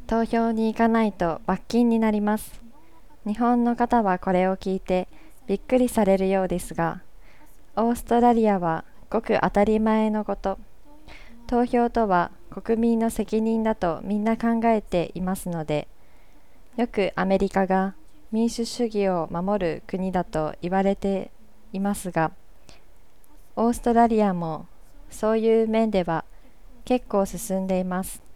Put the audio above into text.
投票に行かないと罰金になります。日本の方はこれを聞いてびっくりされるようですが、オーストラリアはごく当たり前のこと。投票とは国民の責任だとみんな考えていますので、よくアメリカが民主主義を守る国だと言われていますが、オーストラリアもそういう面では結構進んでいます。